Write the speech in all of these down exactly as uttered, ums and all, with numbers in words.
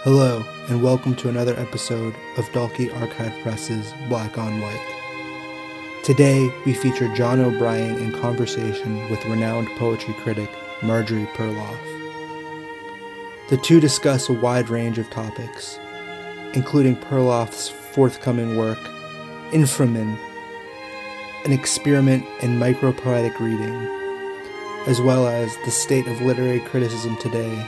Hello, and welcome to another episode of Dalkey Archive Press's Black on White. Today, we feature John O'Brien in conversation with renowned poetry critic Marjorie Perloff. The two discuss a wide range of topics, including Perloff's forthcoming work, Inframan, an experiment in micropoetic reading, as well as the state of literary criticism today,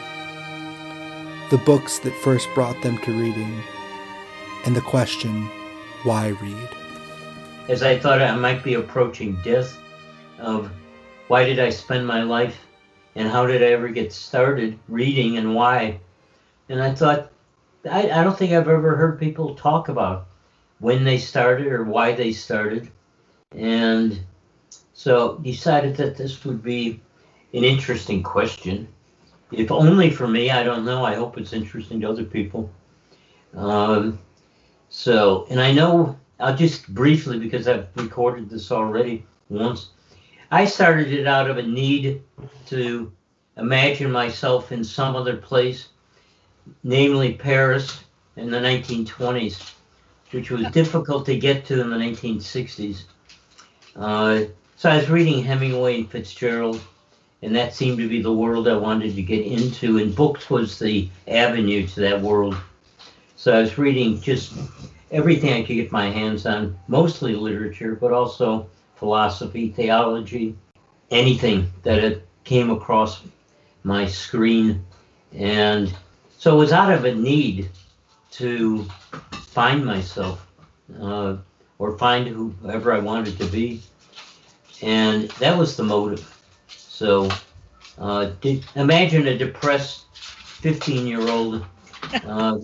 the books that first brought them to reading, and the question, why read? As I thought I might be approaching death, of why did I spend my life, and how did I ever get started reading, and why? And I thought, I, I don't think I've ever heard people talk about when they started or why they started. And so decided that this would be an interesting question. If only for me, I don't know. I hope it's interesting to other people. Um, so, and I know, I'll just briefly, because I've recorded this already once, I started it out of a need to imagine myself in some other place, namely Paris in the nineteen twenties, which was difficult to get to in the nineteen sixties. Uh, so I was reading Hemingway and Fitzgerald, and that seemed to be the world I wanted to get into, and books was the avenue to that world. So I was reading just everything I could get my hands on, mostly literature, but also philosophy, theology, anything that it came across my screen. And so it was out of a need to find myself, uh, or find whoever I wanted to be. And that was the motive. So uh, did, imagine a depressed fifteen-year-old uh,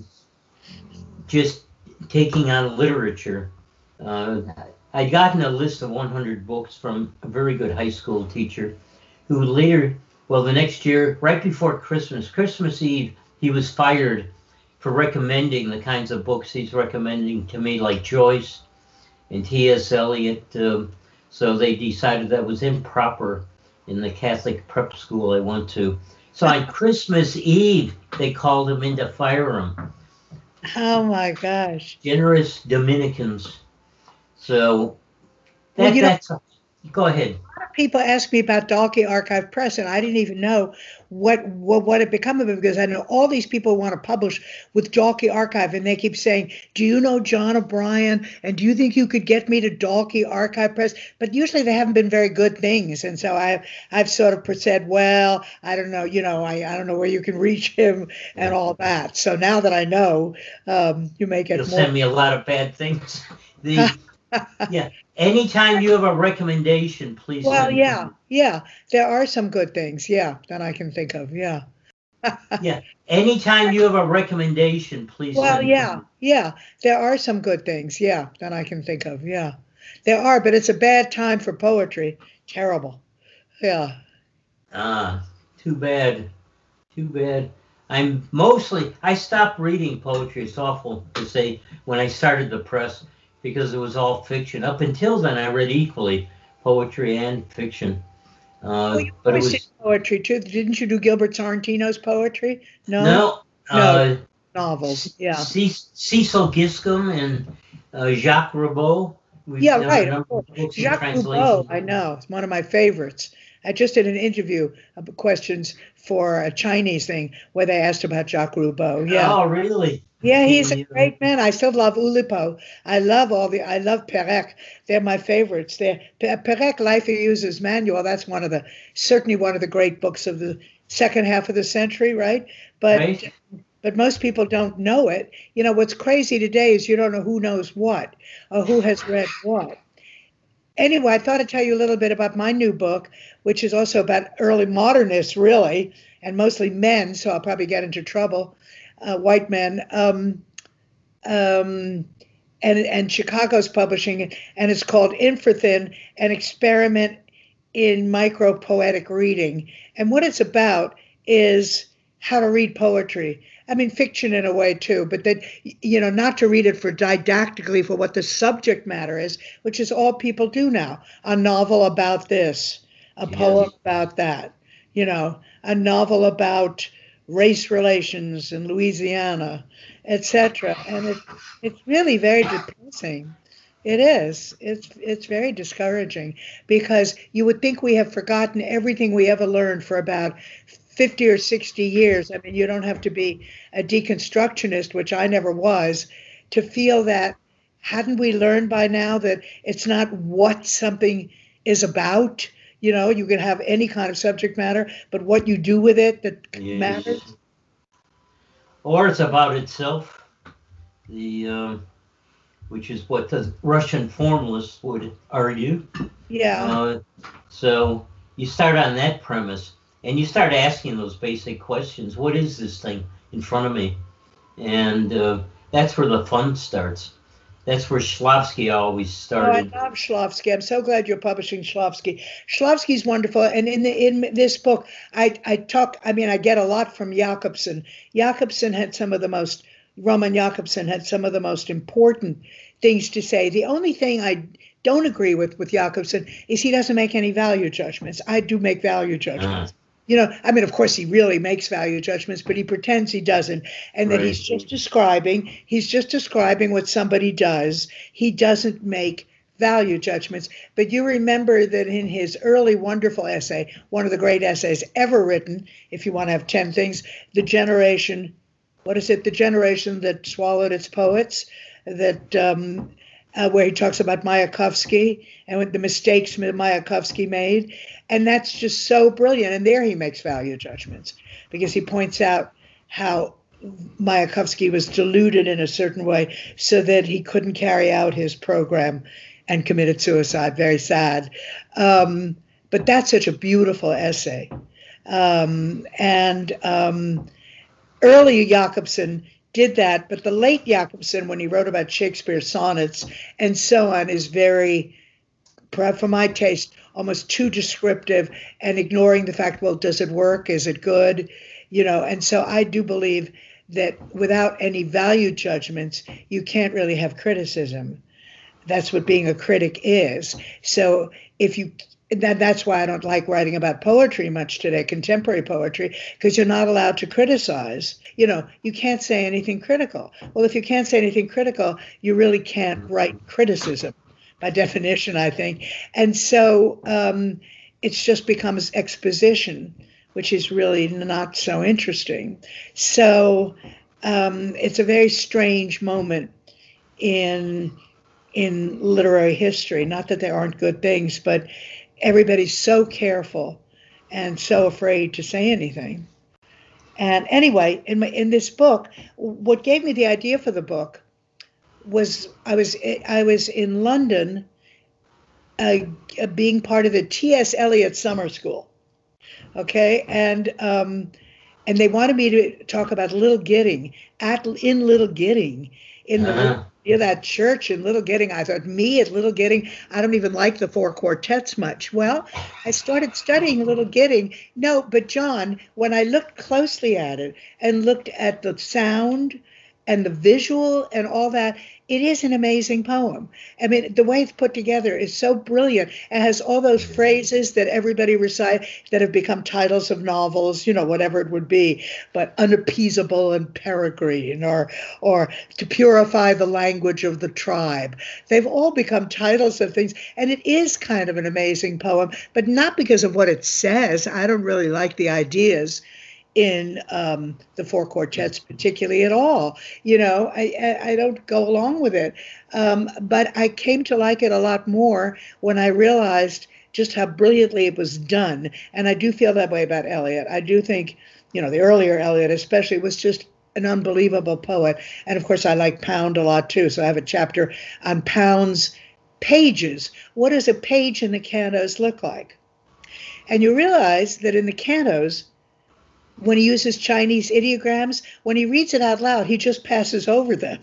just taking on literature. Uh, I'd gotten a list of one hundred books from a very good high school teacher who later, well, the next year, right before Christmas, Christmas Eve, he was fired for recommending the kinds of books he's recommending to me, like Joyce and T S Eliot. Um, so they decided that was improper in the Catholic prep school I went to. So on Christmas Eve, they called him in to fire him. Oh my gosh. Generous Dominicans. So that, well, you that's, know, a, go ahead. A lot of people ask me about Dalkey Archive Press, and I didn't even know what what, what had become of it, because I know all these people want to publish with Dalkey Archive, and they keep saying, do you know John O'Brien? And do you think you could get me to Dalkey Archive Press? But usually they haven't been very good things. And so I've, I've sort of said, well, I don't know, you know, I, I don't know where you can reach him and all that. So now that I know, um, you may get You'll more. send me a lot of bad things. The yeah. Anytime you have a recommendation, please. Well, send yeah, me. yeah. There are some good things, yeah, that I can think of, yeah. Yeah. Anytime you have a recommendation, please. Well, send yeah, me. yeah. There are some good things, yeah, that I can think of, yeah. There are, but it's a bad time for poetry. Terrible. Yeah. Ah, too bad. Too bad. I'm mostly, I stopped reading poetry. It's awful to say, when I started the press, because it was all fiction. Up until then, I read equally poetry and fiction. Uh, Well, you but it always was did poetry too. Didn't you do Gilbert Sorrentino's poetry? No, no, no, uh, novels. Yeah, C- Cecil Giscombe and uh, Jacques Roubaud. We've yeah, done right. a Of number course. of books in Jacques translation. Roubaud, I know, it's one of my favorites. I just did an interview of questions for a Chinese thing where they asked about Jacques Roubaud. Yeah. Oh, really? Yeah, he's a Yeah. great man. I still love Oulipo. I love all the, I love Perec. They're my favorites. They're, Perec, Life He Uses Manual, that's one of the, certainly one of the great books of the second half of the century, right? But, Right? but most people don't know it. You know, what's crazy today is you don't know who knows what or who has read what. Anyway, I thought I'd tell you a little bit about my new book, which is also about early modernists, really, and mostly men, so I'll probably get into trouble. Uh, white men, um, um, and and Chicago's publishing it, and it's called Infrathin, an experiment in micropoetic reading. And what it's about is how to read poetry. I mean, fiction in a way too, but that, you know, not to read it for didactically for what the subject matter is, which is all people do now. A novel about this, a Yes. poem about that, you know, a novel about race relations in Louisiana, et cetera. And it, it's really very depressing. It is. It's it's very discouraging because you would think we have forgotten everything we ever learned for about fifty or sixty years. I mean, you don't have to be a deconstructionist, which I never was, to feel that hadn't we learned by now that it's not what something is about? You know, you can have any kind of subject matter, but what you do with it that Yes. matters. Or it's about itself. The uh, which is what the Russian formalists would argue. Yeah. Uh, so you start on that premise, and you start asking those basic questions. What is this thing in front of me? And uh, that's where the fun starts. That's where Shklovsky always Oh, I started. love Shklovsky. I'm so glad you're publishing Shklovsky. Shklovsky's wonderful, and in the in this book, I I talk. I mean, I get a lot from Jakobson. Jakobson had some of the most. Roman Jakobson had some of the most important things to say. The only thing I don't agree with with Jakobson is he doesn't make any value judgments. I do make value judgments. Ah. You know, I mean, of course, he really makes value judgments, but he pretends he doesn't, and that he's Right. just describing. He's just describing what somebody does. He doesn't make value judgments. But you remember that in his early wonderful essay, one of the great essays ever written, if you want to have ten things, the generation. What is it? The generation that swallowed its poets. That um, uh, where he talks about Mayakovsky and what the mistakes Mayakovsky made. And that's just so brilliant. And there he makes value judgments because he points out how Mayakovsky was deluded in a certain way so that he couldn't carry out his program and committed suicide. Very sad. Um, but that's such a beautiful essay. Um, and um, early Jakobson did that, but the late Jakobson, when he wrote about Shakespeare's sonnets and so on, is very, for my taste, almost too descriptive and ignoring the fact, well, does it work? Is it good? You know, and so I do believe that without any value judgments, you can't really have criticism. That's what being a critic is. So if you, that, that's why I don't like writing about poetry much today, contemporary poetry, because you're not allowed to criticize. You know, you can't say anything critical. Well, if you can't say anything critical, you really can't write criticism by definition, I think. And so um, it's just becomes exposition, which is really not so interesting. So um, it's a very strange moment in in literary history. Not that there aren't good things, but everybody's so careful and so afraid to say anything. And anyway, in my in this book, what gave me the idea for the book was I was I was in London, uh, being part of the T S Eliot Summer School. Okay, and um, and they wanted me to talk about Little Gidding at in Little Gidding in the Uh-huh. near that church in Little Gidding. I thought, me at Little Gidding, I don't even like the four quartets much. Well, I started studying Little Gidding. No, but John, when I looked closely at it and looked at the sound and the visual and all that, it is an amazing poem. I mean, the way it's put together is so brilliant. It has all those phrases that everybody recite that have become titles of novels, you know, whatever it would be, but unappeasable and peregrine, or or to purify the language of the tribe. They've all become titles of things, and it is kind of an amazing poem, but not because of what it says. I don't really like the ideas in um, the four quartets particularly at all. You know, I, I, I don't go along with it. Um, but I came to like it a lot more when I realized just how brilliantly it was done. And I do feel that way about Eliot. I do think, you know, the earlier Eliot especially was just an unbelievable poet. And of course, I like Pound a lot too. So I have a chapter on Pound's pages. What does a page in the cantos look like? And you realize that in the cantos, when he uses Chinese ideograms, when he reads it out loud, he just passes over them.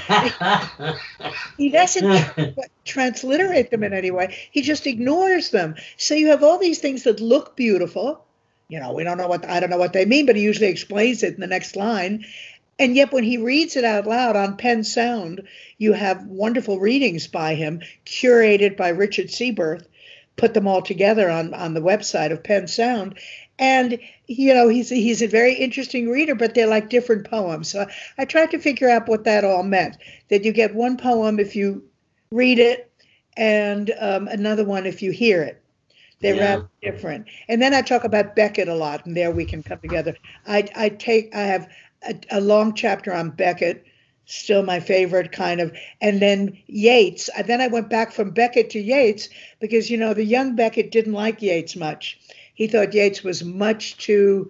He doesn't transliterate them in any way. He just ignores them. So you have all these things that look beautiful. You know, we don't know what, I don't know what they mean, but he usually explains it in the next line. And yet when he reads it out loud on Penn Sound, you have wonderful readings by him, curated by Richard Seaberth, put them all together on, on the website of Penn Sound. And you know, he's he's a very interesting reader, but they're like different poems. So I tried to figure out what that all meant. That you get one poem if you read it, and um, another one if you hear it. They're Yeah. rather different. And then I talk about Beckett a lot, and there we can come together. I I take I have a, a long chapter on Beckett, still my favorite kind of, and then Yeats. And then I went back from Beckett to Yeats because you know the young Beckett didn't like Yeats much. He thought Yeats was much too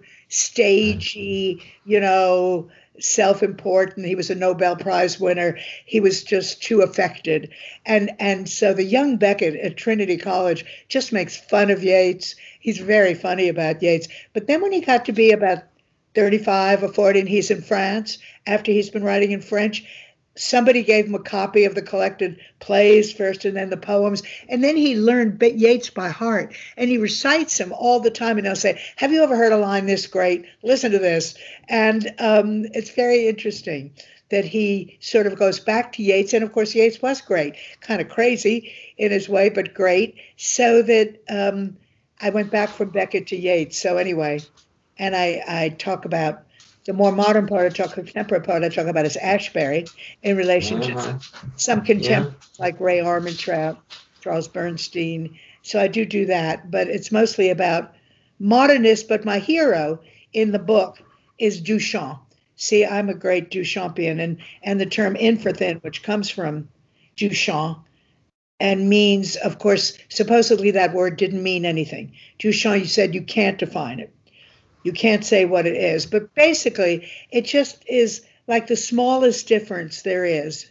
stagey, you know, self-important. He was a Nobel Prize winner. He was just too affected. And and so the young Beckett at Trinity College just makes fun of Yeats. He's very funny about Yeats. But then when he got to be about thirty-five or forty and he's in France, after he's been writing in French, somebody gave him a copy of the collected plays first and then the poems. And then he learned Yeats by heart and he recites them all the time. And they'll say, have you ever heard a line this great? Listen to this. And um, it's very interesting that he sort of goes back to Yeats. And of course, Yeats was great, kind of crazy in his way, but great. So that um, I went back from Beckett to Yeats. So anyway, and I, I talk about the more modern part, I talk contemporary part, I talk about is Ashbery in relation Uh-huh. to some contemporaries like Ray Armantrout, Charles Bernstein. So I do do that, but it's mostly about modernists. But my hero in the book is Duchamp. See, I'm a great Duchampian, and and the term in for thin, which comes from Duchamp, and means, of course, supposedly that word didn't mean anything. Duchamp, you said you can't define it. You can't say what it is, but basically it just is like the smallest difference there is.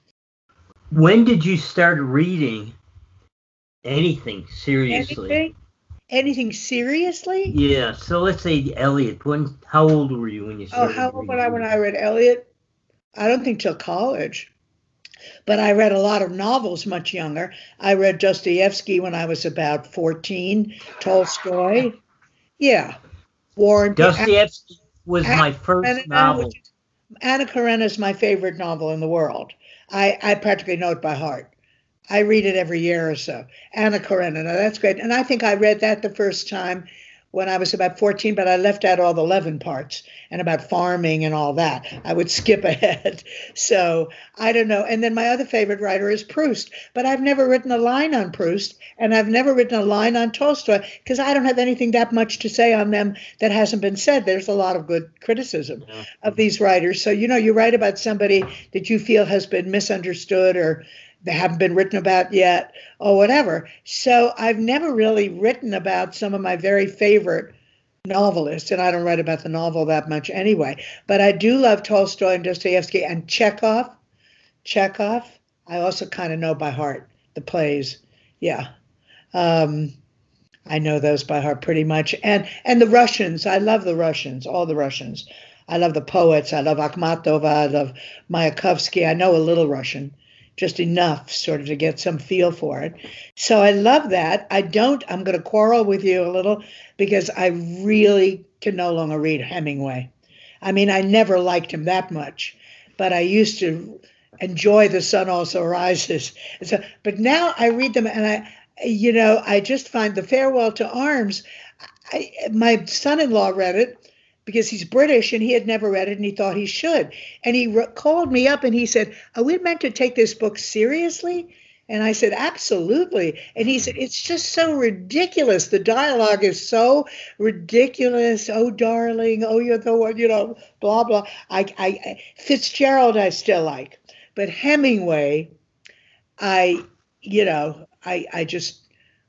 When did you start reading anything seriously? Anything? Anything seriously? Yeah. So let's say Eliot. When? How old were you when you Oh, started? how old when I reading? when I read Eliot? I don't think till college. But I read a lot of novels much younger. I read Dostoevsky when I was about fourteen, Tolstoy. Yeah. War and Dostoevsky was Anna my first Karenina, novel. which is- Anna Karenina is my favorite novel in the world. I, I practically know it by heart. I read it every year or so. Anna Karenina, that's great. And I think I read that the first time when I was about fourteen, but I left out all the Levin parts and about farming and all that. I would skip ahead. So I don't know. And then my other favorite writer is Proust, but I've never written a line on Proust and I've never written a line on Tolstoy because I don't have anything that much to say on them that hasn't been said. There's a lot of good criticism Yeah. of these writers. So, you know, you write about somebody that you feel has been misunderstood or they haven't been written about yet or whatever. So I've never really written about some of my very favorite novelists, and I don't write about the novel that much anyway. But I do love Tolstoy and Dostoevsky and Chekhov. Chekhov, I also kind of know by heart the plays. Yeah. Um, I know those by heart pretty much. And and the Russians, I love the Russians, all the Russians. I love the poets. I love Akhmatova. I love Mayakovsky. I know a little Russian, just enough sort of to get some feel for it. So I love that. I don't, I'm going to quarrel with you a little because I really can no longer read Hemingway. I mean, I never liked him that much, but I used to enjoy The Sun Also Rises. And so, but now I read them and I, you know, I just find The Farewell to Arms. I, my son-in-law read it because he's British and he had never read it and he thought he should. And he re- called me up and he said, are we meant to take this book seriously? And I said, absolutely. And he said, it's just so ridiculous. The dialogue is so ridiculous. Oh, darling. Oh, you're the one, you know, blah, blah. I, I, Fitzgerald, I still like. But Hemingway, I, you know, I, I just,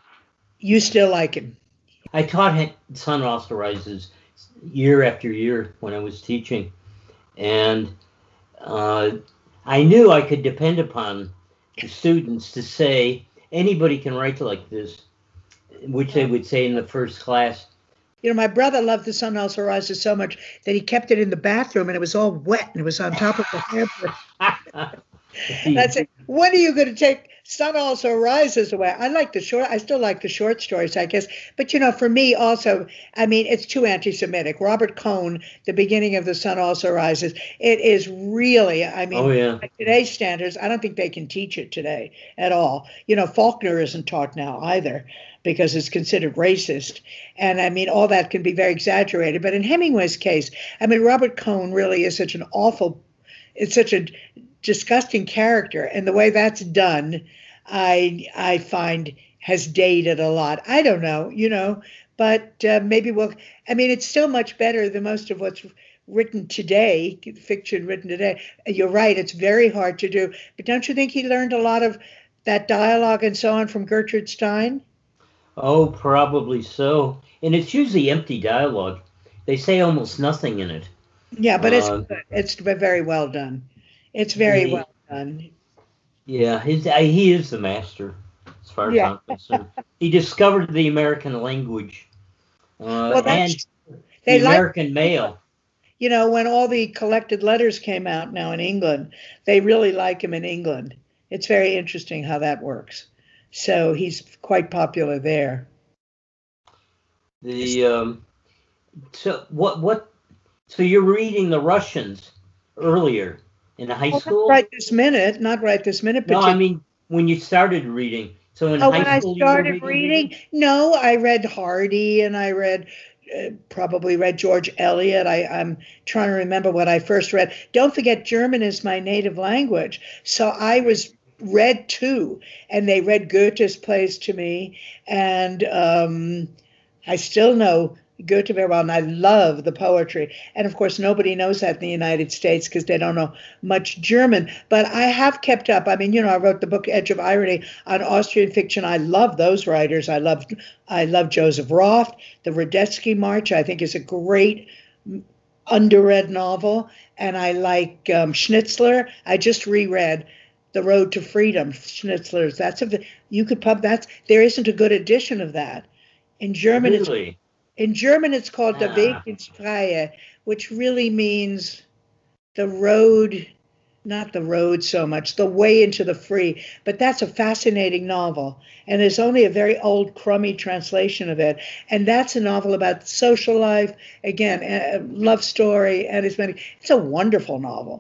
you still like him. I taught him Sun Also Rises year after year when I was teaching. And uh, I knew I could depend upon the students to say, anybody can write like this, which they would say in the first class. You know, my brother loved The Sun Also Rises so much that he kept it in the bathroom and it was all wet and it was on top of the hamper. That's it. When are you going to take Sun Also Rises away. I like the short, I still like the short stories, I guess. But, you know, for me also, I mean, it's too anti-Semitic. Robert Cohn, The Beginning of the Sun Also Rises, it is really, I mean, Oh yeah. by today's standards, I don't think they can teach it today at all. You know, Faulkner isn't taught now either because it's considered racist. And I mean, all that can be very exaggerated. But in Hemingway's case, I mean, Robert Cohn really is such an awful, it's such a disgusting character. And the way that's done, I I find has dated a lot. I don't know, you know, but uh, maybe we'll, I mean, it's still much better than most of what's written today, fiction written today. You're right, it's very hard to do. But don't you think he learned a lot of that dialogue and so on from Gertrude Stein? Oh, probably so. And it's usually empty dialogue. They say almost nothing in it. Yeah, but it's Uh, good. It's very well done. It's very he- well done. Yeah, his, uh, he is the master, as far as Yeah. I'm concerned. He discovered the American language uh, Well, that's, and they the like, American mail. you know, when all the collected letters came out now in England, they really like him in England. It's very interesting how that works. So he's quite popular there. The um, so what what? So you're reading the Russians earlier in high Well, school? not right this minute, not right this minute. But No, you- I mean when you started reading. So in oh, high when I school you were started reading, no, I read Hardy and I read, uh, probably read George Eliot. I, I'm trying to remember what I first read. Don't forget, German is my native language. So I was read too, and they read Goethe's plays to me. And um, I still know Goethe very well, and I love the poetry. And of course, nobody knows that in the United States because they don't know much German. But I have kept up. I mean, you know, I wrote the book Edge of Irony on Austrian fiction. I love those writers. I love, I love Joseph Roth. The Radetzky March, I think, is a great underread novel. And I like um, Schnitzler. I just reread The Road to Freedom. Schnitzler's. That's a you could pub. That's there isn't a good edition of that. In German, it's Really? in German, it's called Der Weg Ah. ins Freie, which really means the road, not the road so much, the way into the free. But that's a fascinating novel. And there's only a very old, crummy translation of it. And that's a novel about social life, again, a love story, and it's many. It's a wonderful novel.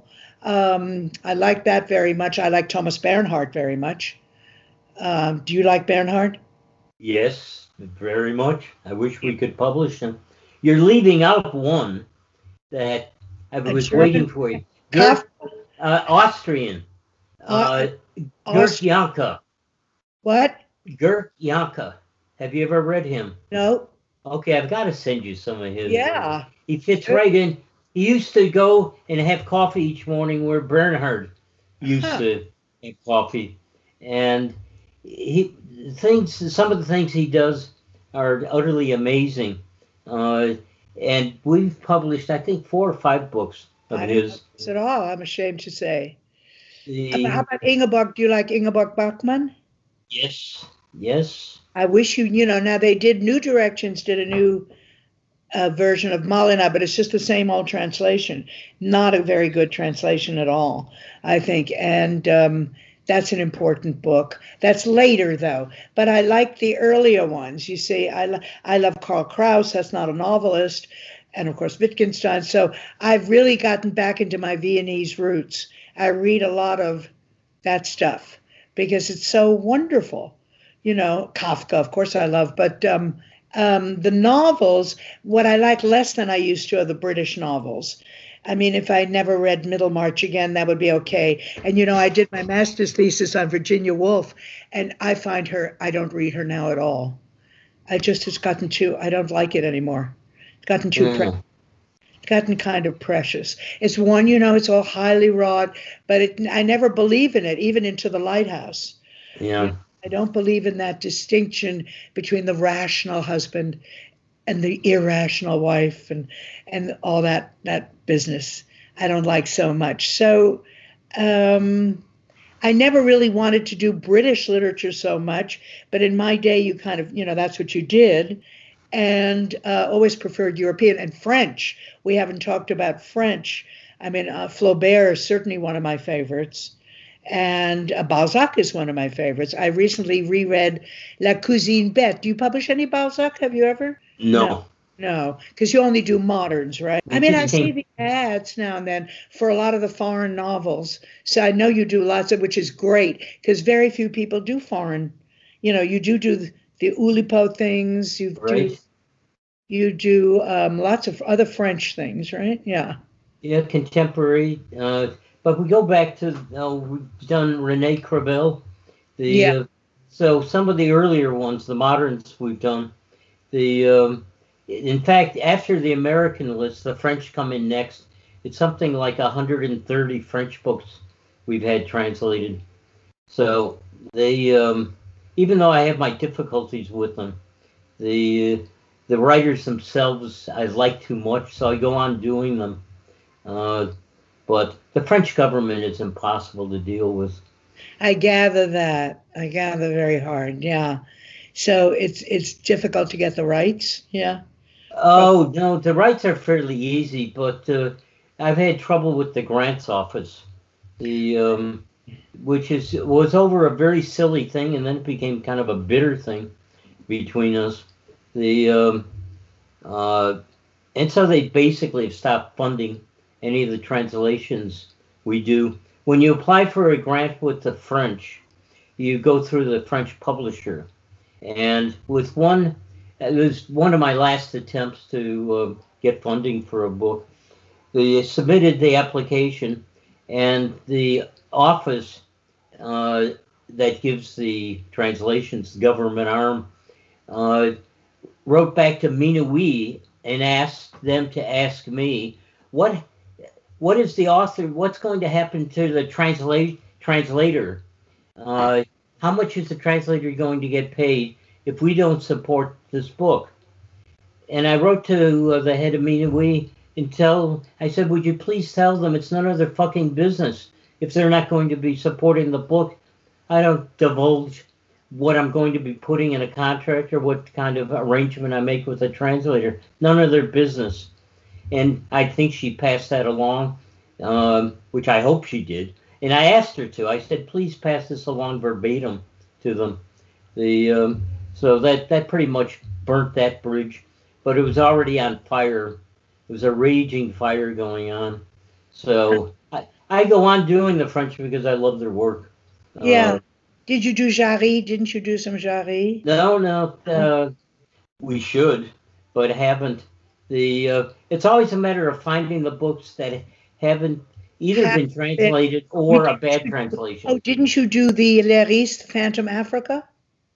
Um, I like that very much. I like Thomas Bernhard very much. Um, do you like Bernhard? Yes, very much. I wish we could publish them. You're leaving out one that I A was German- waiting for you. Kafka? Gert, uh, Austrian. Uh, Gert Aust- Janka. What? Gert Janka. Have you ever read him? No. Okay, I've got to send you some of his. Yeah. He fits Sure. right in. He used to go and have coffee each morning where Bernhard used Huh. to have coffee. And he things some of the things he does are utterly amazing. Uh, and we've published, I think, four or five books of I don't know his. this at all, I'm ashamed to say. The- How about Ingeborg? Do you like Ingeborg Bachmann? yes, yes. I wish you, you know, now they did New Directions, did a new uh, version of Malina, but it's just the same old translation. Not a very good translation at all, I think. And um, that's an important book. That's later, though. But I like the earlier ones. You see, I, lo- I love Karl Kraus. That's not a novelist. And, of course, Wittgenstein. So I've really gotten back into my Viennese roots. I read a lot of that stuff because it's so wonderful. You know, Kafka, of course, I love. But um, um, the novels, what I like less than I used to are the British novels. I mean, if I never read Middlemarch again, that would be okay. And, you know, I did my master's thesis on Virginia Woolf, and I find her, I don't read her now at all. I just, it's gotten too, I don't like it anymore. It's gotten too, Mm. pre- it's gotten kind of precious. It's one, you know, it's all highly wrought, but it, I never believe in it, even into The Lighthouse. Yeah. I don't believe in that distinction between the rational husband and the irrational wife and and all that that business. I don't like so much. So um, I never really wanted to do British literature so much, but in my day, you kind of, you know, that's what you did, and uh, always preferred European and French. We haven't talked about French. I mean, uh, Flaubert is certainly one of my favorites. And uh, Balzac is one of my favorites. I recently reread La Cousine Bette. Do you publish any Balzac? Have you ever? No. No, because you only do moderns, right? I We mean, just I see came- the ads now and then for a lot of the foreign novels. So I know you do lots of, which is great, because very few people do foreign. You know, you do do the, the Oulipo things. You do Right. you do um, lots of other French things, right? Yeah. Yeah, contemporary. Uh, but we go back to, uh, we've done Rene Crevel. The, Yeah. uh, so some of the earlier ones, the moderns we've done. The um, in fact, after the American list, the French come in next. It's something like one hundred thirty French books we've had translated. So they, um, even though I have my difficulties with them, the the writers themselves I like too much, so I go on doing them. Uh, but the French government is impossible to deal with. I gather that. I gather very hard. Yeah. So it's it's difficult to get the rights. Yeah. Oh no, the rights are fairly easy, but uh, I've had trouble with the grants office, the um, which is was over a very silly thing, and then it became kind of a bitter thing between us. The um, uh, and so they basically have stopped funding any of the translations we do. When you apply for a grant with the French, you go through the French publisher, and with one. It was one of my last attempts to uh, get funding for a book. They submitted the application, and the office uh, that gives the translations, the government arm, uh, wrote back to Minuit and asked them to ask me, what what is the author, what's going to happen to the translate translator? Uh, how much is the translator going to get paid if we don't support this book? And I wrote to uh, the head of Minuit and tell, I said, would you please tell them it's none of their fucking business if they're not going to be supporting the book. I don't divulge what I'm going to be putting in a contract or what kind of arrangement I make with a translator. None of their business. And I think she passed that along, um, which I hope she did. And I asked her to. I said, please pass this along verbatim to them. The um, so that that pretty much burnt that bridge, but it was already on fire. It was a raging fire going on. So I, I go on doing the French because I love their work. Yeah. Uh, Did you do Jarry? Didn't you do some Jarry? no, no, uh, we should, but haven't. The uh, it's always a matter of finding the books that haven't either been translated or a bad translation. Oh, didn't you do the Leris, Phantom Africa?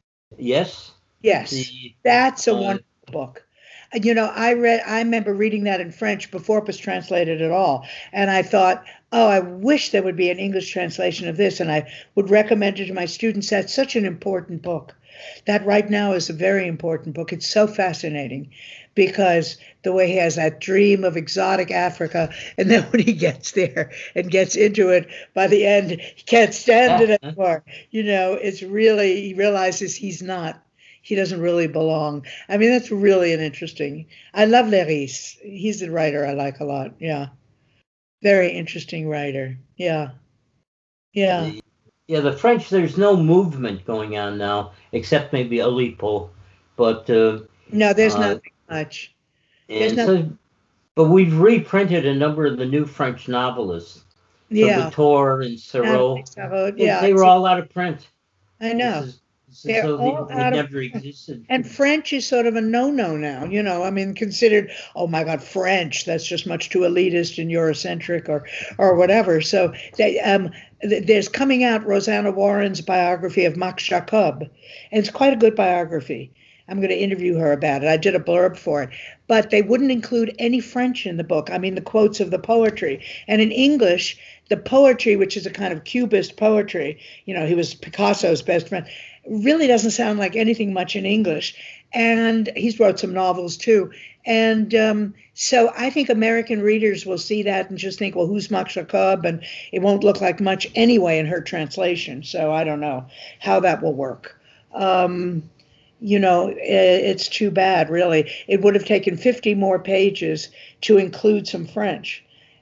Yes. Yes, The, that's a uh, wonderful book. And, you know, I read, I remember reading that in French before it was translated at all. And I thought, oh, I wish there would be an English translation of this. And I would recommend it to my students. That's such an important book. That right now is a very important book. It's so fascinating because the way he has that dream of exotic Africa. And then when he gets there and gets into it, by the end, he can't stand it anymore. You know, it's really, he realizes he's not. He doesn't really belong. I mean, that's really an interesting. I love Leris. He's the writer I like a lot. Yeah. Very interesting writer. Yeah. Yeah. The, yeah, the French, there's no movement going on now, except maybe Oulipo. But uh, no, there's uh, not much. And There's so, but we've reprinted a number of the new French novelists. Yeah. So Latour and Sarraud. Sarraud, They- yeah. They were all out of print. I know. This is, this is They're so all they, out they of never existed. And French is sort of a no-no now, you know. I mean, considered, oh my God, French, that's just much too elitist and Eurocentric or or whatever. So they, um, th- there's coming out Rosanna Warren's biography of Max Jacob, and it's quite a good biography. I'm going to interview her about it. I did a blurb for it. But they wouldn't include any French in the book. I mean, the quotes of the poetry. And in English, the poetry, which is a kind of cubist poetry, you know, he was Picasso's best friend, really doesn't sound like anything much in English. And he's wrote some novels too. And um, so I think American readers will see that and just think, well, who's Max Jacob? And it won't look like much anyway in her translation. So I don't know how that will work. Um, you know, it, it's too bad, really. It would have taken fifty more pages to include some French.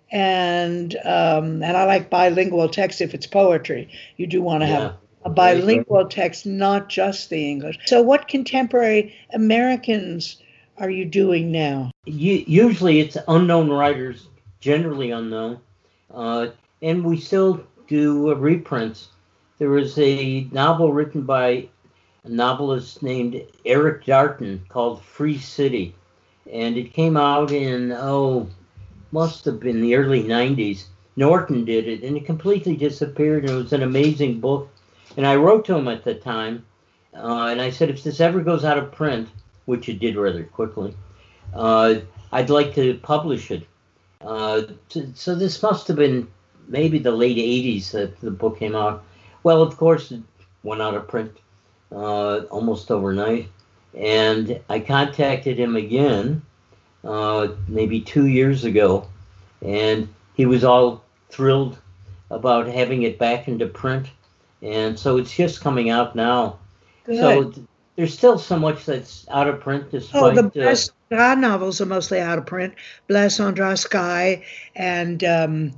and um, and I like bilingual text if it's poetry. You do want to Yeah. have a bilingual text, not just the English. So, what contemporary Americans are you doing now? U- usually it's unknown writers, generally unknown, uh, and we still do uh, reprints. There was a novel written by a novelist named Eric Darton called Free City, and it came out in, oh, must have been the early nineties. Norton did it, and it completely disappeared, and it was an amazing book. And I wrote to him at the time, uh, and I said, if this ever goes out of print, which it did rather quickly, uh, I'd like to publish it. Uh, to, so this must have been maybe the late eighties that the book came out. Well, of course, it went out of print uh, almost overnight. And I contacted him again, uh, maybe two years ago, and he was all thrilled about having it back into print. And so it's just coming out now. Good. So there's still so much that's out of print despite... Oh, the uh, Blaise Cendrars novels are mostly out of print. Blaise Cendrars Sky and um,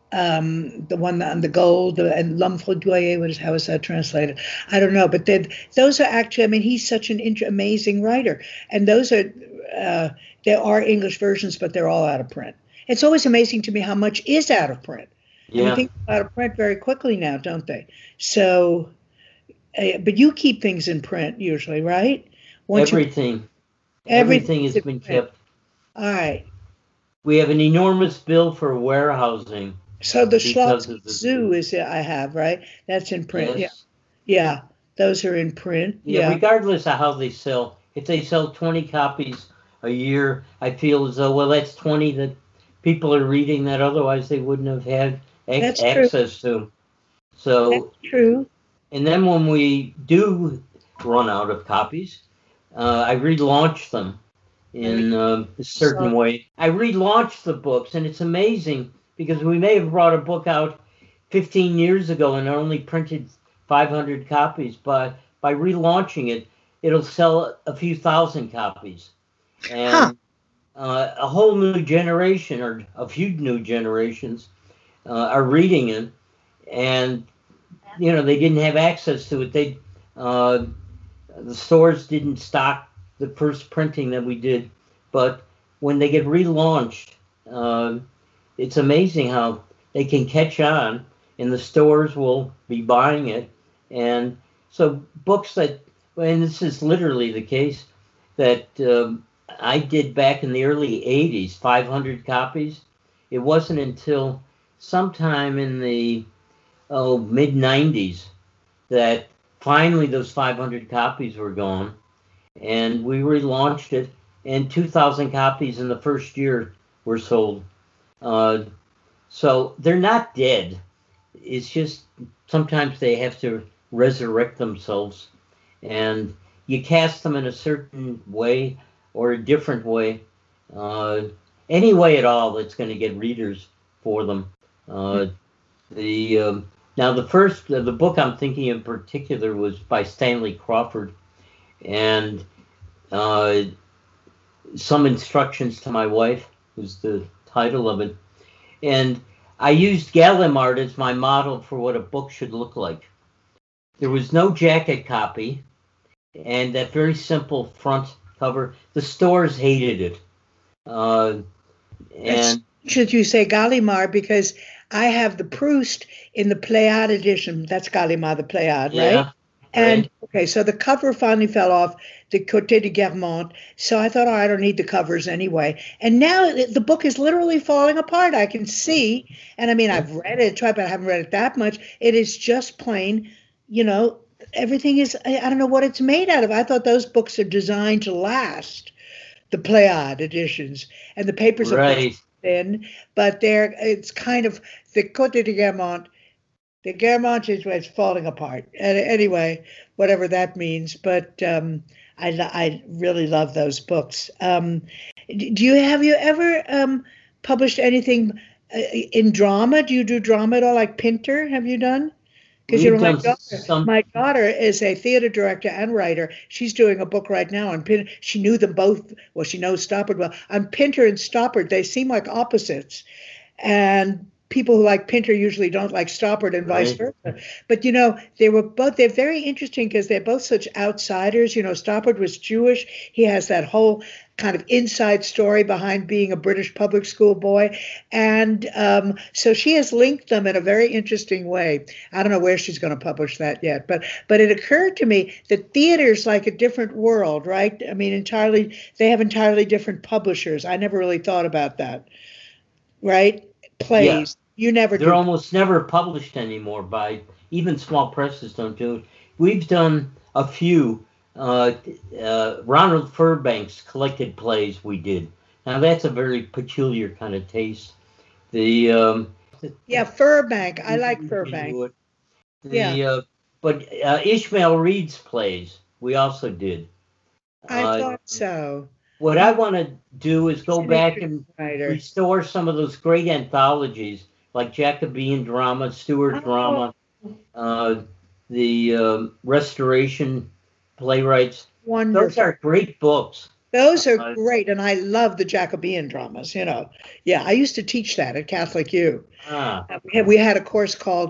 um, the one on the gold and L'Homme Foudroyé, what is, how is that translated? I don't know, but those are actually, I mean, he's such an int- amazing writer. And those are, uh, there are English versions, but they're all out of print. It's always amazing to me how much is out of print. Yeah. And things are out of print very quickly now, don't they? So, uh, but you keep things in print usually, right? Once everything. You, everything has been kept. All right. We have an enormous bill for warehousing. So the because Schloss of the Zoo is I have, right? That's in print. Yes. Yeah. Yeah. Those are in print. Yeah, Yeah. regardless of how they sell. If they sell twenty copies a year, I feel as though, well, that's twenty that people are reading that otherwise they wouldn't have had ac- That's true. access to. So, That's true. and then when we do run out of copies, uh, I relaunch them in uh, a certain So- way. I relaunch the books, and it's amazing because we may have brought a book out fifteen years ago and only printed five hundred copies, but by relaunching it, it'll sell a few thousand copies. And Huh. uh, a whole new generation, or a few new generations, uh, are reading it, and you know they didn't have access to it. They uh, the stores didn't stock the first printing that we did, but when they get relaunched, uh, it's amazing how they can catch on, and the stores will be buying it. And so books that, and this is literally the case, that um, I did back in the early eighties, five hundred copies. It wasn't until sometime in the oh, mid nineties that finally those five hundred copies were gone. And we relaunched it, and two thousand copies in the first year were sold. Uh, so they're not dead. It's just sometimes they have to resurrect themselves, and you cast them in a certain way or a different way, uh, any way at all that's going to get readers for them. Uh, the um, now the first uh, the book I'm thinking in particular was by Stanley Crawford, and uh, Some Instructions to My Wife was the title of it, and I used Gallimard as my model for what a book should look like. There was no jacket copy, and that very simple front cover. The stores hated it. Uh, and Should you say Gallimard? Because I have the Proust in the Pléiade edition. That's Gallimard, the Pléiade, yeah, right? And right. okay, so the cover finally fell off the Côté de Guermantes. So I thought, oh, I don't need the covers anyway. And now the the book is literally falling apart. I can see, and I mean, I've read it, tried, but I haven't read it that much. It is just plain, you know, everything is, I, I don't know what it's made out of. I thought those books are designed to last, the Pléiade editions, and the papers are Right. thin, but they're, it's kind of, the Côté de Guermantes, the Guermantes is where it's falling apart. And anyway, whatever that means, but um, I, lo- I really love those books. Um, d- do you, have you ever um, published anything uh, in drama? Do you do drama at all, like Pinter, have you done? Because you know, We've my done daughter, some- my daughter is a theater director and writer. She's doing a book right now on Pinter. She knew them both. Well, she knows Stoppard well. On Pinter and Stoppard, they seem like opposites. and people who like Pinter usually don't like Stoppard and vice Right. versa. But you know, they were both, they're very interesting because they're both such outsiders. You know, Stoppard was Jewish. He has that whole kind of inside story behind being a British public school boy. And um, so she has linked them in a very interesting way. I don't know where she's going to publish that yet, but but it occurred to me that theater's like a different world, right? I mean, entirely, they have entirely different publishers. I never really thought about that, right? Plays. You never They're do. almost never published anymore by even small presses don't do it. We've done a few. Uh, uh, Ronald Furbank's collected plays we did. Now that's a very peculiar kind of taste. The um, Yeah, Furbank. I like Furbank. The, Yeah. uh, but uh, Ishmael Reed's plays we also did. I Uh, thought so. What I want to do is go He's an back interesting and writer. restore some of those great anthologies like Jacobean drama, Stuart Oh. drama, uh, the um Restoration playwrights. Those Wonderful. are great books. Those are Uh, great, and I love the Jacobean dramas. You know, yeah, I used to teach that at Catholic U. Ah, Uh, We had, we had a course called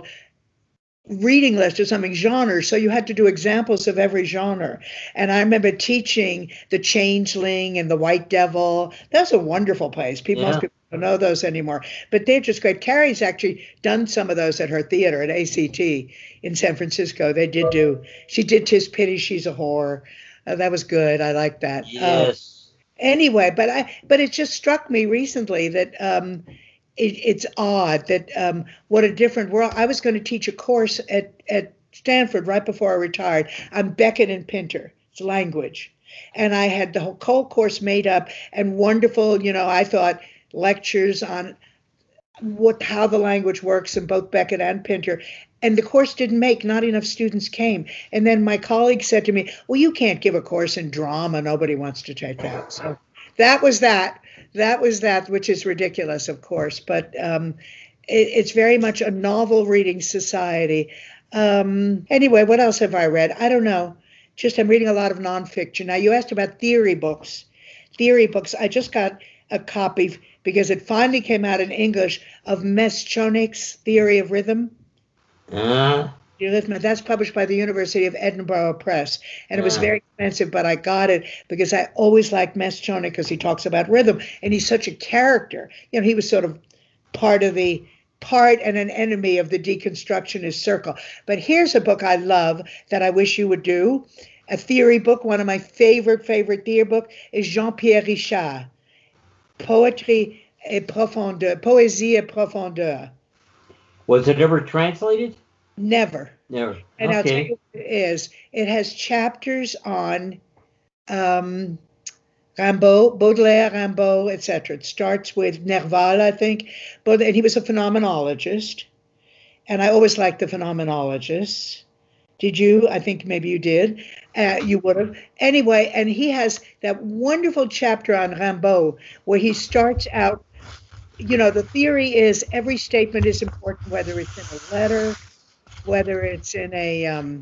reading list or something, genres. So you had to do examples of every genre. And I remember teaching The Changeling and The White Devil. Those are wonderful plays. People, Yeah. most people don't know those anymore, but they're just great. Carrie's actually done some of those at her theater at A C T in San Francisco. They did do, she did Tis Pity, She's a Whore. Uh, that was good. I like that. Uh, yes. anyway, but I, but it just struck me recently that, um, it, it's odd that um, what a different world. I was going to teach a course at, at Stanford right before I retired on Beckett and Pinter. It's language. And I had the whole, whole course made up and wonderful, you know, I thought lectures on what how the language works in both Beckett and Pinter. And the course didn't make, not enough students came. And then my colleague said to me, well, you can't give a course in drama. Nobody wants to take that. So that was that. That was that, which is ridiculous, of course, but um, it, it's very much a novel reading society. Um, anyway, what else have I read? I don't know. Just I'm reading a lot of nonfiction. Now, you asked about theory books. Theory books. I just got a copy because it finally came out in English of Meschonik's Theory of Rhythm. Uh, That's published by the University of Edinburgh Press, and it was Yeah. very expensive, but I got it because I always liked Meschonik because he talks about rhythm, and he's such a character. You know, he was sort of part of the part and an enemy of the deconstructionist circle. But here's a book I love that I wish you would do, a theory book. One of my favorite, favorite theory book is Jean-Pierre Richard, Poetry et Profondeur, Poésie et Profondeur. was it ever translated? Never. Never. And I'll tell Okay. you what it is. It has chapters on um, Rimbaud, Baudelaire, Rimbaud, et cetera. It starts with Nerval, I think, but and he was a phenomenologist, and I always liked the phenomenologists. Did you? I think maybe you did. Uh, you would have. Anyway, and he has that wonderful chapter on Rimbaud where he starts out. You know, the theory is every statement is important, whether it's in a letter, whether it's in a, um,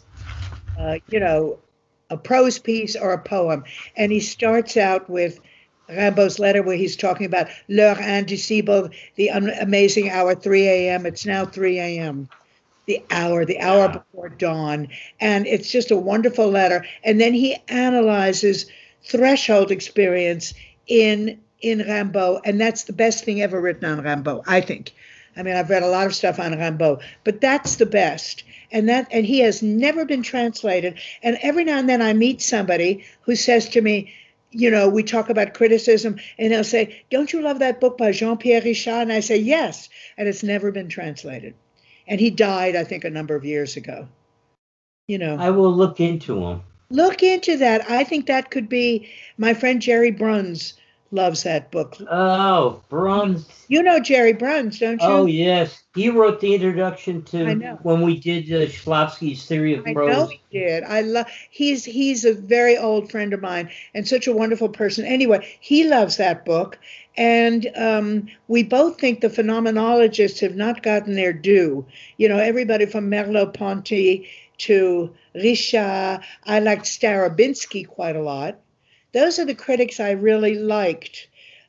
uh, you know, a prose piece or a poem. And he starts out with Rimbaud's letter where he's talking about l'heure indicible, the un- amazing hour, three a.m. It's now three a.m. The hour, the hour Yeah. before dawn. And it's just a wonderful letter. And then he analyzes threshold experience in in Rimbaud, and that's the best thing ever written on Rimbaud, I think. I mean, I've read a lot of stuff on Rimbaud, but that's the best. And that, and he has never been translated. And every now and then I meet somebody who says to me, you know, we talk about criticism, and they'll say, don't you love that book by Jean-Pierre Richard? And I say, yes. And it's never been translated. And he died, I think, a number of years ago. You know, I will look into them. look into that. I think that could be, my friend Jerry Bruns loves that book. Oh, Bruns. You know Jerry Bruns, don't you? Oh, yes. He wrote the introduction to I know. when we did uh, Shklovsky's Theory of I Prose. know he did. I love. He's he's a very old friend of mine and such a wonderful person. Anyway, he loves that book, and um, we both think the phenomenologists have not gotten their due. You know, everybody from Merleau-Ponty to Richard. I liked Starobinsky quite a lot. Those are the critics I really liked.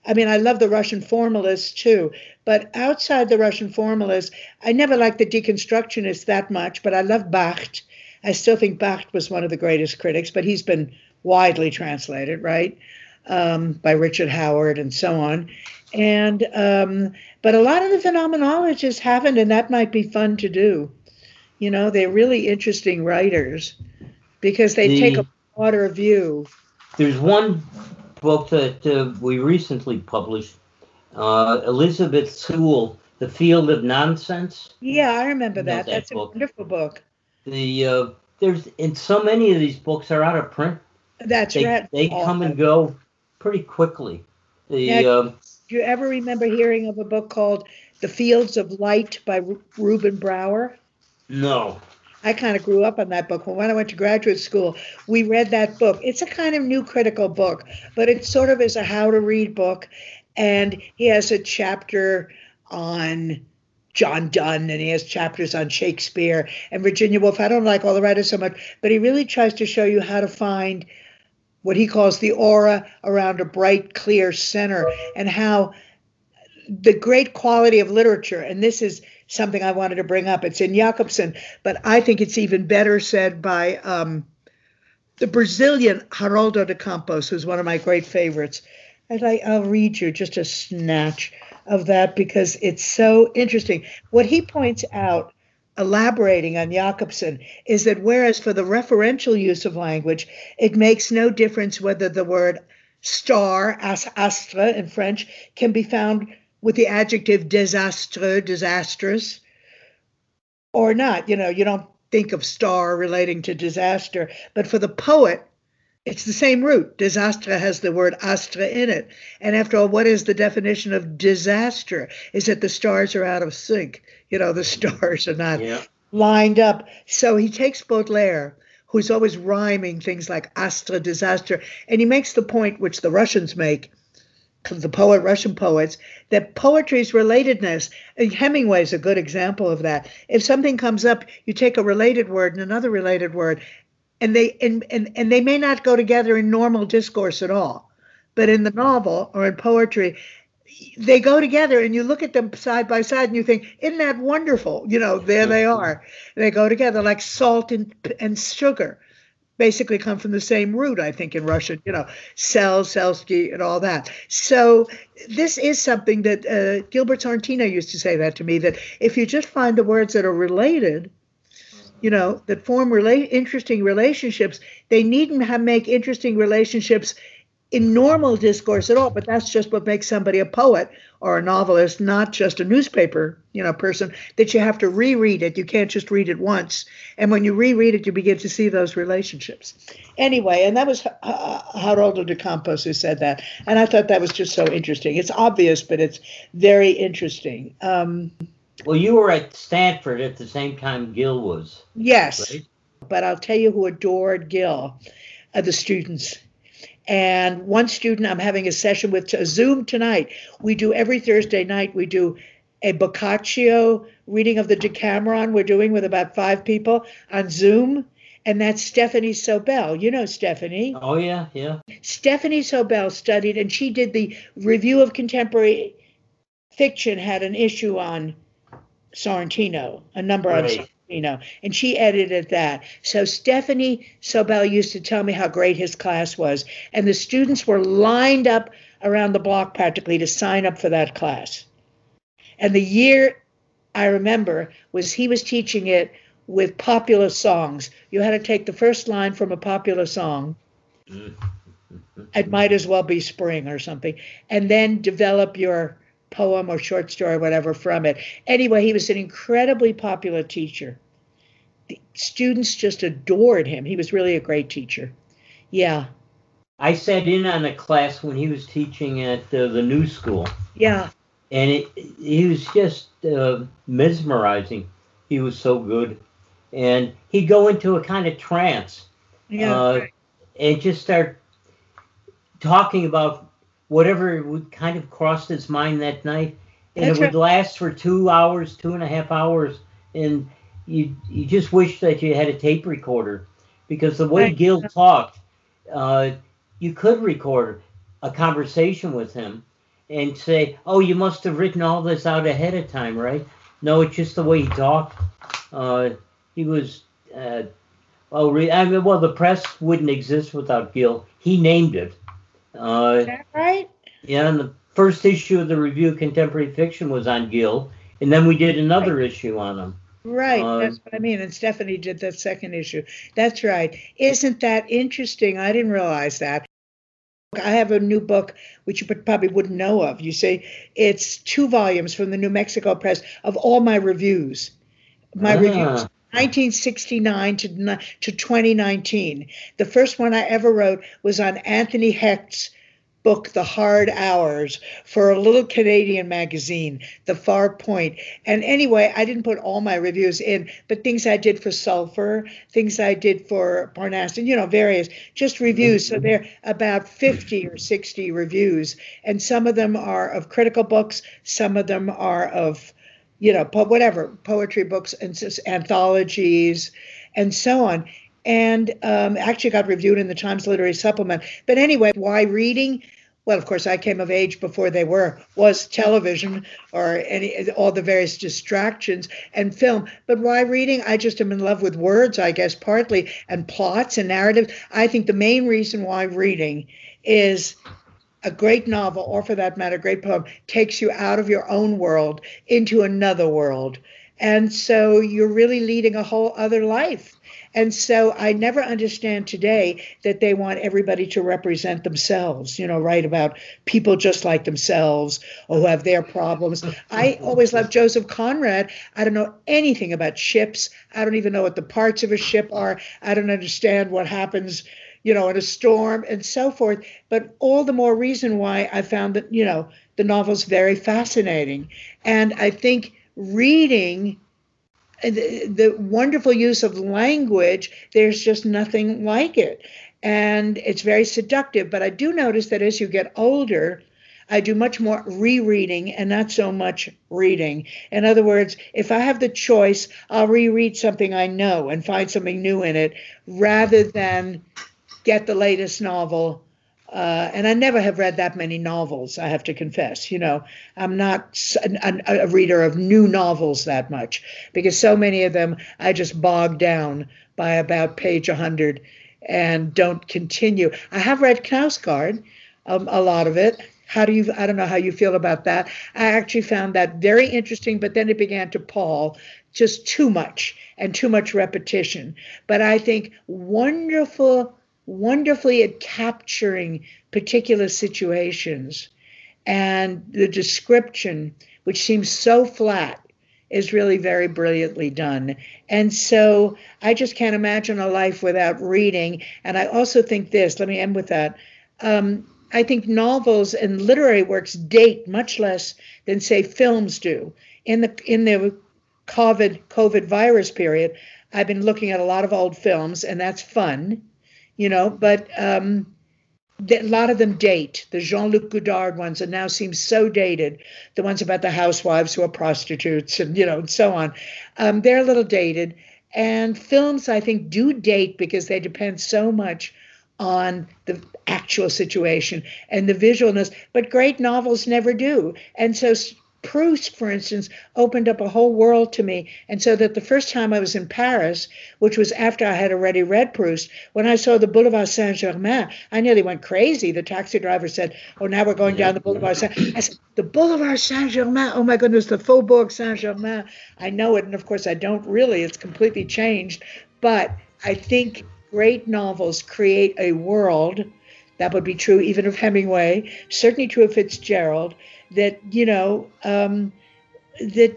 I mean, I love the Russian formalists too, but outside the Russian formalists, I never liked the deconstructionists that much, but I love Barthes. I still think Barthes was one of the greatest critics, but he's been widely translated, right, um, by Richard Howard and so on. And um, but a lot of the phenomenologists haven't, and that might be fun to do. You know, they're really interesting writers because they The- take a broader view. There's one book that uh, we recently published, uh, Elizabeth Sewell, The Field of Nonsense. Yeah, I remember You know that. that That's a book. wonderful book. The uh, there's and so many of these books are out of print. That's They right. they come and go pretty quickly. The Now, uh, do you ever remember hearing of a book called The Fields of Light by Ru- Reuben Brower? no, I kind of grew up on that book. When I went to graduate school, we read that book. It's a kind of new critical book, but it sort of is a how to read book. And he has a chapter on John Donne, and he has chapters on Shakespeare and Virginia Woolf. I don't like all the writers so much, but he really tries to show you how to find what he calls the aura around a bright, clear center, and how the great quality of literature, and this is something I wanted to bring up. It's in Jacobson, but I think it's even better said by um, the Brazilian Haroldo de Campos, who's one of my great favorites. And I, I'll read you just a snatch of that because it's so interesting. What he points out, elaborating on Jacobson, is that whereas for the referential use of language, it makes no difference whether the word star, as astre in French, can be found with the adjective désastreux, disastrous, or not. You know, you don't think of star relating to disaster, but for the poet, it's the same root. Disaster has the word astre in it. And after all, what is the definition of disaster? Is that the stars are out of sync. You know, the stars are not yeah, lined up. So he takes Baudelaire, who's always rhyming things like astre, disaster, and he makes the point which the Russians make, the poet, Russian poets, that poetry's relatedness, and Hemingway's a good example of that. If something comes up, you take a related word and another related word, and they and, and, and they may not go together in normal discourse at all. But in the novel or in poetry, they go together and you look at them side by side and you think, isn't that wonderful? You know, there they are. They go together like salt and, and sugar. Basically come from the same root, I think, in Russian, you know, sel, selsky, and all that. So this is something that uh, Gilbert Sorrentino used to say that to me, that if you just find the words that are related, you know, that form rela- interesting relationships, they needn't have make interesting relationships in normal discourse at all, but that's just what makes somebody a poet or a novelist, not just a newspaper, you know, person, that you have to reread it. You can't just read it once. And when you reread it, you begin to see those relationships. Anyway, and that was uh, Haroldo de Campos who said that. And I thought that was just so interesting. It's obvious, but it's very interesting. Um, well, you were at Stanford at the same time Gil was. yes, Right? but I'll tell you who adored Gil, uh, the students. And one student, I'm having a session with a Zoom tonight. We do every Thursday night, we do a Boccaccio reading of the Decameron. We're doing with about five people on Zoom. And that's Stephanie Sobel. You know Stephanie. Oh yeah, yeah. Stephanie Sobel studied, and she did the Review of Contemporary Fiction, had an issue on Sorrentino, a number on Right. Sorrentino. You know, and she edited that. So Stephanie Sobel used to tell me how great his class was. And the students were lined up around the block practically to sign up for that class. And the year I remember was he was teaching it with popular songs. You had to take the first line from a popular song. It might as well be Spring or something. And then develop your poem or short story, whatever, from it. Anyway, he was an incredibly popular teacher. The students just adored him. He was really a great teacher. Yeah, I sat in on a class when he was teaching at uh, the New School, yeah, and it, he was just uh, mesmerizing. He was so good, and he'd go into a kind of trance, yeah. uh, and just start talking about whatever would kind of crossed his mind that night, and That's it would right. last for two hours, two and a half hours, and you you just wish that you had a tape recorder, because the way Right. Gil talked, uh, you could record a conversation with him, and say, "Oh, you must have written all this out ahead of time, right?" No, it's just the way he talked. Uh, he was, uh, well, re- I mean, well, the press wouldn't exist without Gil. He named it. Uh, Is that right? yeah, and the first issue of the Review of Contemporary Fiction was on Gil, and then we did another Right. issue on him. Right, Uh, that's what I mean. And Stephanie did that second issue. That's right. Isn't that interesting? I didn't realize that. I have a new book, which you probably wouldn't know of. You see, it's two volumes from the New Mexico Press of all my reviews. My ah, reviews, nineteen sixty-nine to, ni- to twenty nineteen. The first one I ever wrote was on Anthony Hecht's book, The Hard Hours, for a little Canadian magazine, The Far Point. And anyway, I didn't put all my reviews in, but things I did for Sulfur, things I did for Parnassus, you know, various, just reviews. So they're about fifty or sixty reviews. And some of them are of critical books, some of them are of, you know, po- whatever, poetry books and s- anthologies and so on. And um, actually got reviewed in the Times Literary Supplement. But anyway, why reading? Well, of course, I came of age before they were, was television or any all the various distractions and film. But why reading? I just am in love with words, I guess, partly, and plots and narratives. I think the main reason why reading is a great novel, or for that matter, a great poem, takes you out of your own world into another world. And so you're really leading a whole other life. And so I never understand today that they want everybody to represent themselves, you know, write about people just like themselves or who have their problems. I always loved Joseph Conrad. I don't know anything about ships. I don't even know what the parts of a ship are. I don't understand what happens, you know, in a storm and so forth. But all the more reason why I found that, you know, the novel's very fascinating. And I think reading the, the wonderful use of language, there's just nothing like it. And it's very seductive. But I do notice that as you get older, I do much more rereading and not so much reading. In other words, if I have the choice, I'll reread something I know and find something new in it rather than get the latest novel. Uh, and I never have read that many novels, I have to confess. You know, I'm not a, a reader of new novels that much because so many of them I just bog down by about page one hundred and don't continue. I have read Knausgaard, um, a lot of it. How do you, I don't know how you feel about that. I actually found that very interesting, but then it began to pall, just too much and too much repetition. But I think wonderful wonderfully at capturing particular situations, and the description, which seems so flat, is really very brilliantly done. And so I just can't imagine a life without reading. And I also think this, let me end with that. Um, I think novels and literary works date much less than, say, films do. In the in the COVID COVID virus period, I've been looking at a lot of old films, and that's fun. You know, but um, a lot of them date. The Jean-Luc Godard ones that now seem so dated. The ones about the housewives who are prostitutes and, you know, and so on. Um, they're a little dated. And films, I think, do date because they depend so much on the actual situation and the visualness. But great novels never do. And so Proust, for instance, opened up a whole world to me. And so that the first time I was in Paris, which was after I had already read Proust, when I saw the Boulevard Saint-Germain, I nearly went crazy. The taxi driver said, "Oh, now we're going down the Boulevard Saint-Germain." I said, "The Boulevard Saint-Germain, oh my goodness, the Faubourg Saint-Germain." I know it, and of course I don't really. It's completely changed. But I think great novels create a world. That would be true even of Hemingway, certainly true of Fitzgerald, that, you know, um, that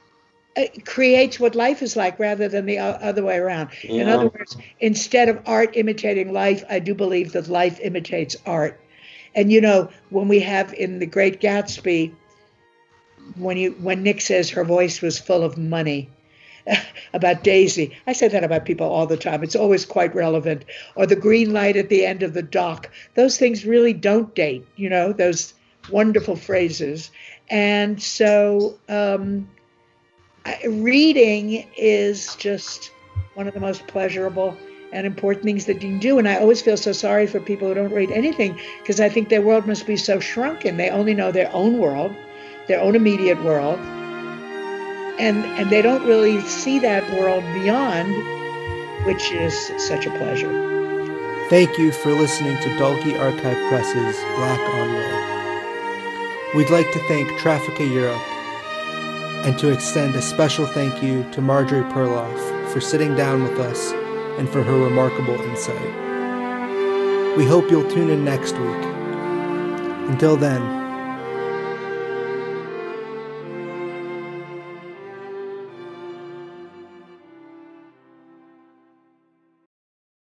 creates what life is like rather than the other way around. yeah. In other words, instead of art imitating life, I do believe that life imitates art. And, you know, when we have in The Great Gatsby, when you when Nick says her voice was full of money, about Daisy. I say that about people all the time. It's always quite relevant. Or the green light at the end of the dock. Those things really don't date, you know, those wonderful phrases. And so um, I, reading is just one of the most pleasurable and important things that you can do. And I always feel so sorry for people who don't read anything, because I think their world must be so shrunken. They only know their own world, their own immediate world, and and they don't really see that world beyond, which is such a pleasure. Thank you for listening to Dalkey Archive Press's Black on White. We'd like to thank Traffica Europe, and to extend a special thank you to Marjorie Perloff for sitting down with us and for her remarkable insight. We hope you'll tune in next week. Until then,